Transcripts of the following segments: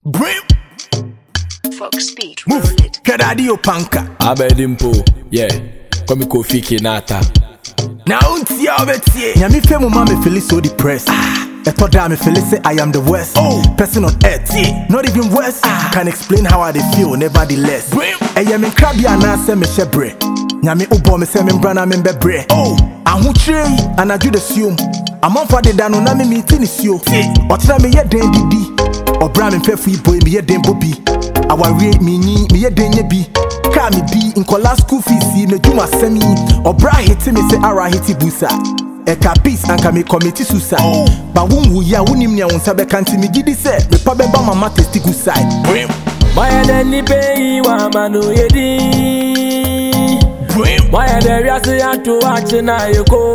Brim. Fox Speed, Move. roll it. Kadadio panka. Abedimpo, yeah. Come Kofi Kinata. Now unti obeti. Nyami fe mo ma me feel so depressed. Eto da me feel say I am the worst person on earth. Not even worse. Can explain how I dey feel nevertheless. Brim. Eye me krabia na se me shebre. Nyami ubo me se me brana me bebre. Ahu chire anaju de siom. Amanfa de dano na me meet ni sio. Otena me ye den didi. Obra me fefu boy me ye den bobi. Aware me ni me ye den ye bi. Ka me di inkola school fees me dwuma semi. Obra hiti me se ara hiti busa. Eka peace anka me committee suicide. Ba wunwu ya wunim nya wonsa be kanti me gidi se me pa be ba mama testicle side. Maya deni pay wa manu yedi. Maya de riasi atu achina yoko.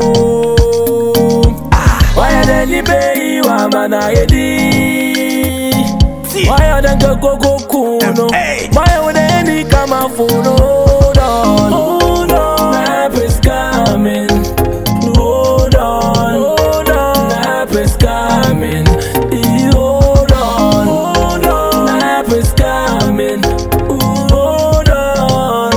Maya deni pay wa mana yedi. Maya denga go kuno. Maya wadeni kama funo. Hold on, help is coming. Hold on, help is coming. Hold on, help is coming. Hold on.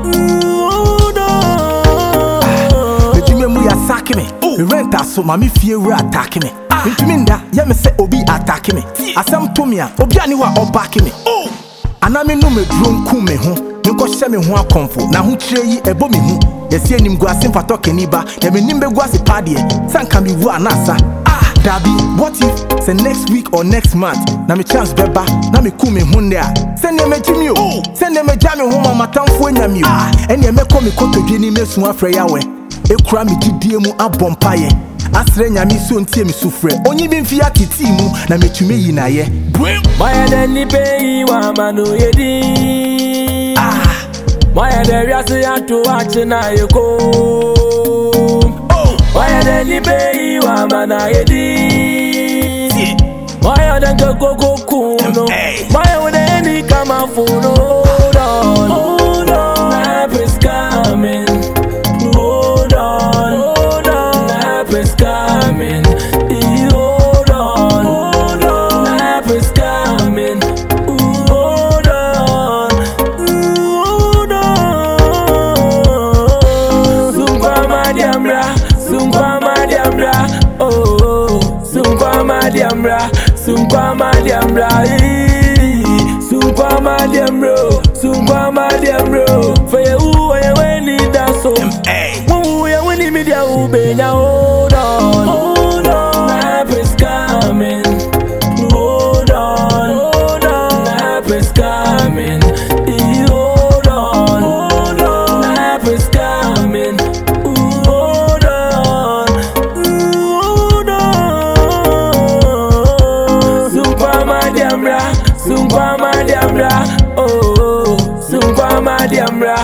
Between me ya sack me. Me rent aso ma me fie we attack me. Between nda ya me say obi attack me. Asam to me a obi ani wa oback me. Ana me no me drum ku me ho. Me ko hye me ho akomfo. Na ho kire yi ebo me hu. Yesi anim gu asem fato kaniba. Ya me nim be gu ase pade. Sanka me wu anasa. Dabi, what if say next week or next month na me chance beba na me ku me hu ne a. Send me jimi o. Send me jami ho mama tamfo anyame o. Ene me ko me kotodwe ni mesu afre yawe. Ekura me gidie mu abompaye. Asre nyame so ntie me sufre. Onyi bi mfi atiti mu na metume yi na ye. Maya deni pay wa manu yedi. Maya de riasi atu achina yoko. Maya deni pay wa mana yedi. Maya denga go kuno. Maya wadeni kama funo. Hold on, help is coming. Hold on, help is coming. Hold on, help is coming. Hold on. Sungwa madiamra, oh, sungwa madiamra, sungwa madiamro, for you and when need that so. When you media ube now, hold on, help is coming. Hold on, help is coming. Hold on, help is coming. Hold on. Sungwa madiamra, oh, sungwa madiamra,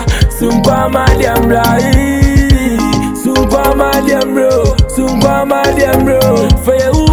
sungwa madiamro, for you.